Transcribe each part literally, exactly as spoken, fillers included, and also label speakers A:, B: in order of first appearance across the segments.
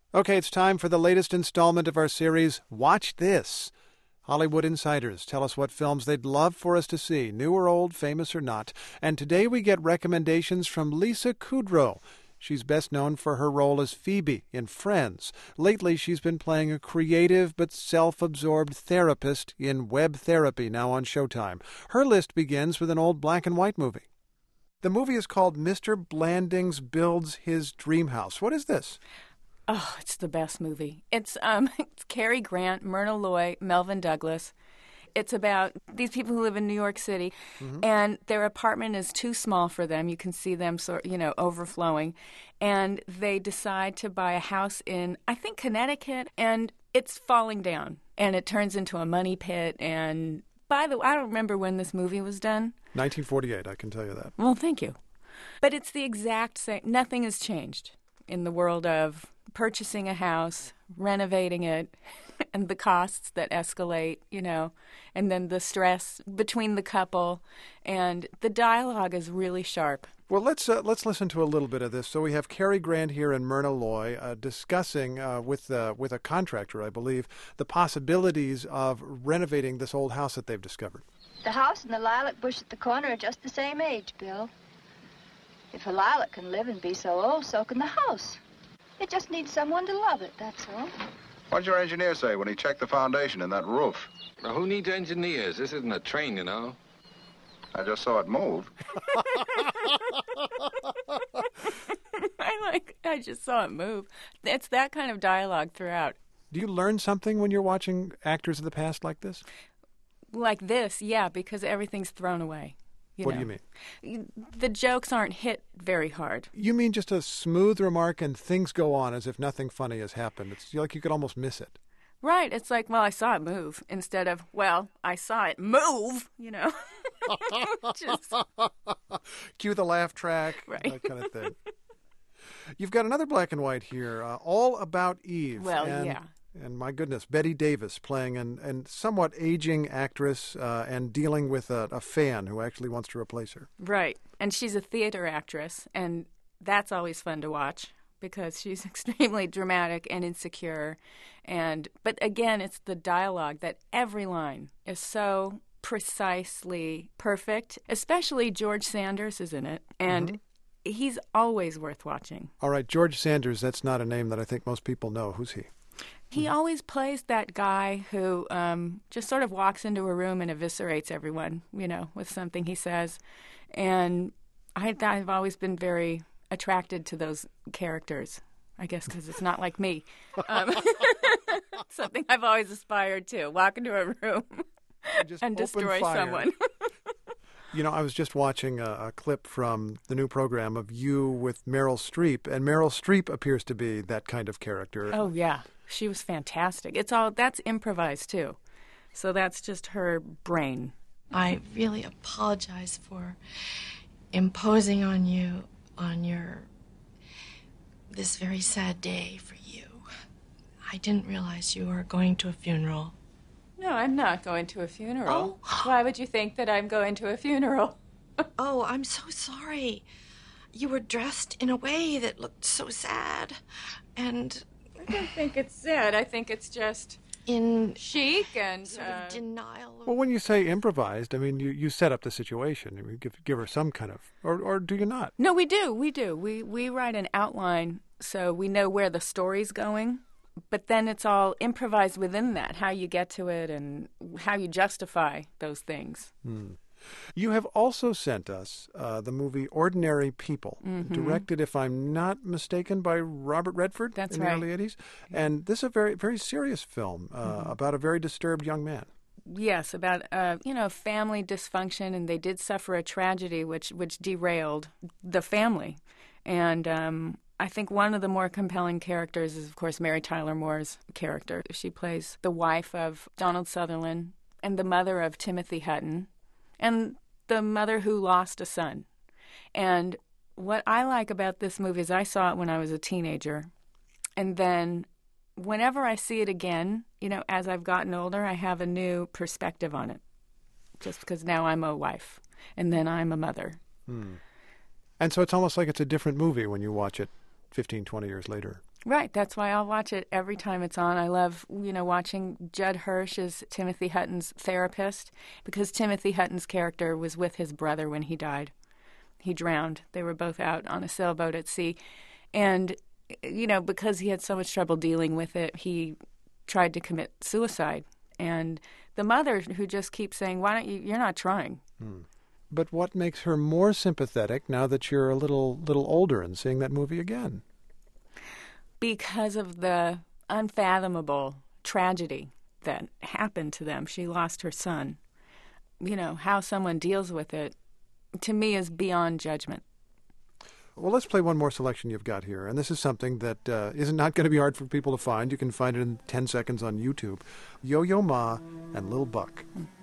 A: Okay, it's time for the latest installment of our series, Watch This. Hollywood insiders tell us what films they'd love for us to see, new or old, famous or not. And today we get recommendations from Lisa Kudrow. She's best known for her role as Phoebe in Friends. Lately, she's been playing a creative but self-absorbed therapist in Web Therapy, now on Showtime. Her list begins with an old black-and-white movie. The movie is called Mister Blandings Builds His Dream House. What is this?
B: Oh, it's the best movie. It's um, it's Cary Grant, Myrna Loy, Melvin Douglas. It's about these people who live in New York City, mm-hmm. and their apartment is too small for them. You can see them, sort you know, overflowing, and they decide to buy a house in, I think, Connecticut, and it's falling down, and it turns into a money pit. And by the way, I don't remember when this movie was done.
A: nineteen forty-eight, I can tell you that.
B: Well, thank you. But it's the exact same. Nothing has changed in the world of purchasing a house, renovating it, and the costs that escalate, you know, and then the stress between the couple, and the dialogue is really sharp.
A: Well, let's uh, let's listen to a little bit of this. So we have Cary Grant here and Myrna Loy uh, discussing uh, with uh, with a contractor, I believe, the possibilities of renovating this old house that they've discovered.
C: The house and the lilac bush at the corner are just the same age, Bill. If a lilac can live and be so old, so can the house. It just needs someone to love it, that's all.
D: What did your engineer say when he checked the foundation in that roof?
E: Now, who needs engineers? This isn't a train, you know.
D: I just saw it move.
B: I like, I just saw it move. It's that kind of dialogue throughout.
A: Do you learn something when you're watching actors of the past like this?
B: Like this, yeah, because everything's thrown away. You
A: what
B: know.
A: do you mean?
B: The jokes aren't hit very hard.
A: You mean just a smooth remark and things go on as if nothing funny has happened. It's like you could almost miss it.
B: Right. It's like, well, I saw it move, instead of, well, I saw it move, you know. Just...
A: Cue the laugh track,
B: right.
A: That kind of thing. You've got another black and white here, uh, All About Eve.
B: Well,
A: and,
B: yeah.
A: And my goodness, Bette Davis playing an, an somewhat aging actress uh, and dealing with a, a fan who actually wants to replace her.
B: Right. And she's a theater actress, and that's always fun to watch because she's extremely dramatic and insecure. And but again, it's the dialogue that every line is so precisely perfect, especially George Sanders is in it. And mm-hmm. he's always worth watching.
A: All right, George Sanders, that's not a name that I think most people know. Who's he?
B: He mm-hmm. always plays that guy who um, just sort of walks into a room and eviscerates everyone, you know, with something he says. And I, I've always been very attracted to those characters, I guess because it's not like me. Um, something I've always aspired to, walk into a room
A: and,
B: and destroy
A: fire.
B: someone.
A: You know, I was just watching a, a clip from the new program of you with Meryl Streep, and Meryl Streep appears to be that kind of character.
B: Oh, yeah. She was fantastic. It's all, that's improvised, too. So that's just her brain.
F: I really apologize for imposing on you on your, this very sad day for you. I didn't realize you were going to a funeral.
B: No, I'm not going to a funeral. Oh. Why would you think that I'm going to a funeral?
F: Oh, I'm so sorry. You were dressed in a way that looked so sad. And
B: I don't think it's sad. I think it's just
F: in
B: chic and
F: sort
B: uh,
F: of denial.
A: Well, when you say improvised, I mean, you, you set up the situation. You give, give her some kind of, or, or do you not?
B: No, we do. We do. We, we write an outline so we know where the story's going. But then it's all improvised within that, how you get to it and how you justify those things.
A: Hmm. You have also sent us uh, the movie Ordinary People,
B: mm-hmm.
A: directed, if I'm not mistaken, by Robert Redford
B: That's
A: in
B: right.
A: the early eighties.
B: Yeah.
A: And this is a very, very serious film uh,
B: mm-hmm.
A: about a very disturbed young man.
B: Yes, about, uh, you know, family dysfunction, and they did suffer a tragedy which, which derailed the family. And um, I think one of the more compelling characters is, of course, Mary Tyler Moore's character. She plays the wife of Donald Sutherland and the mother of Timothy Hutton, and the mother who lost a son. And what I like about this movie is I saw it when I was a teenager. And then whenever I see it again, you know, as I've gotten older, I have a new perspective on it. Just because now I'm a wife and then I'm a mother.
A: Hmm. And so it's almost like it's a different movie when you watch it fifteen, twenty years later.
B: Right. That's why I'll watch it every time it's on. I love, you know, watching Judd Hirsch as Timothy Hutton's therapist, because Timothy Hutton's character was with his brother when he died. He drowned. They were both out on a sailboat at sea. And, you know, because he had so much trouble dealing with it, he tried to commit suicide. And the mother, who just keeps saying, why don't you, you're not trying.
A: Hmm. But what makes her more sympathetic now that you're a little little older and seeing that movie again?
B: Because of the unfathomable tragedy that happened to them. She lost her son. You know, how someone deals with it, to me, is beyond judgment.
A: Well, let's play one more selection you've got here. And this is something that uh, is not going to be hard for people to find. You can find it in ten seconds on YouTube. Yo-Yo Ma and Lil Buck.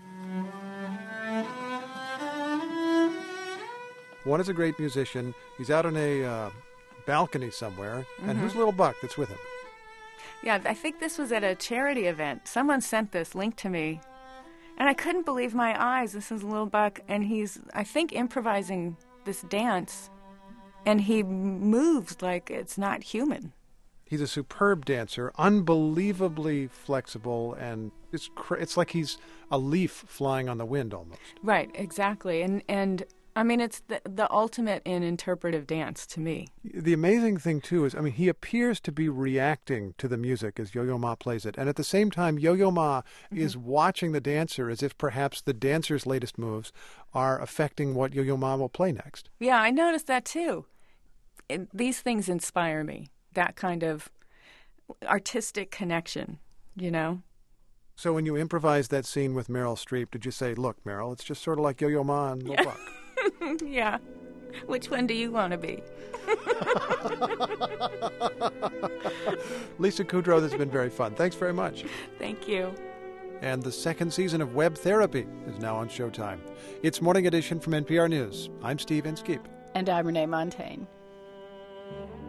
A: One is a great musician. He's out on a uh, balcony somewhere. Mm-hmm. And who's Lil Buck that's with him?
B: Yeah, I think this was at a charity event. Someone sent this link to me. And I couldn't believe my eyes. This is Lil Buck, and he's, I think, improvising this dance. And he moves like it's not human.
A: He's a superb dancer, unbelievably flexible, and it's cr- it's like he's a leaf flying on the wind almost.
B: Right, exactly. And, and I mean, it's the, the ultimate in interpretive dance to me.
A: The amazing thing, too, is, I mean, he appears to be reacting to the music as Yo-Yo Ma plays it. And at the same time, Yo-Yo Ma mm-hmm. is watching the dancer as if perhaps the dancer's latest moves are affecting what Yo-Yo Ma will play next.
B: Yeah, I noticed that, too. It, these things inspire me, that kind of artistic connection, you know?
A: So when you improvised that scene with Meryl Streep, did you say, look, Meryl, it's just sort of like Yo-Yo Ma and Lil
B: yeah.
A: Buck?
B: Yeah. Which one do you want to be?
A: Lisa Kudrow, this has been very fun. Thanks very much.
B: Thank you.
A: And the second season of Web Therapy is now on Showtime. It's Morning Edition from N P R News. I'm Steve Inskeep.
G: And I'm Renee Montaigne.